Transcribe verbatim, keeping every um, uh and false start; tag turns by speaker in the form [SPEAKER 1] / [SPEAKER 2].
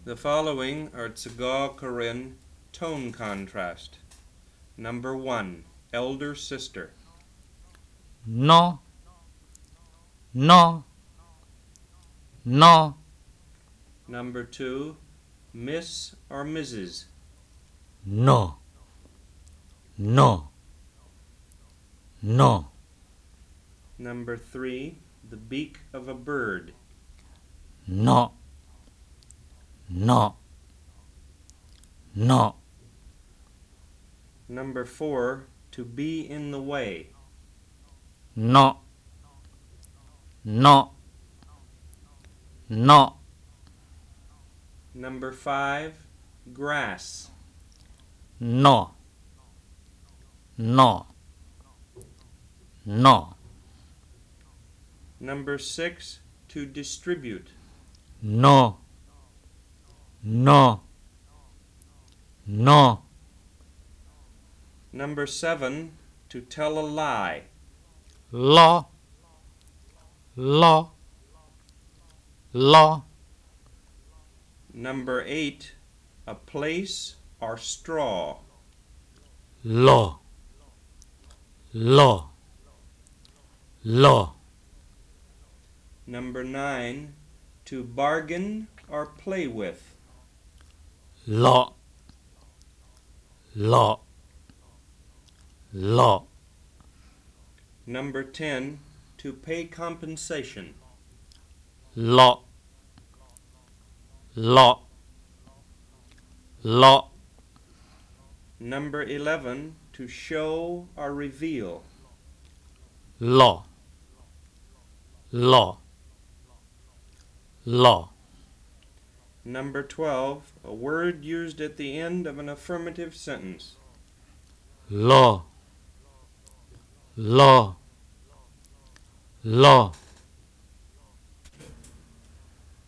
[SPEAKER 1] The following are Tsagaw-Corinne tone contrast. Number one, elder sister.
[SPEAKER 2] No, no, no,
[SPEAKER 1] Number two, Miss or Missus
[SPEAKER 2] no, no, no,
[SPEAKER 1] Number three, the beak of a bird.
[SPEAKER 2] no, no, no,
[SPEAKER 1] Number four, to be in the way.
[SPEAKER 2] no, no, no,
[SPEAKER 1] Number five, grass.
[SPEAKER 2] no, no, no,
[SPEAKER 1] Number six, to distribute.
[SPEAKER 2] no, no, no,
[SPEAKER 1] Number seven, to tell a lie.
[SPEAKER 2] law, law, law,
[SPEAKER 1] Number eight, a place or straw.
[SPEAKER 2] law, law, law,
[SPEAKER 1] Number nine, to bargain or play with.
[SPEAKER 2] law, law, law,
[SPEAKER 1] Number ten, to pay compensation.
[SPEAKER 2] law, law, law,
[SPEAKER 1] Number eleven, to show or reveal.
[SPEAKER 2] law, law, law,
[SPEAKER 1] Number twelve, a word used at the end of an affirmative sentence.
[SPEAKER 2] law, law, law.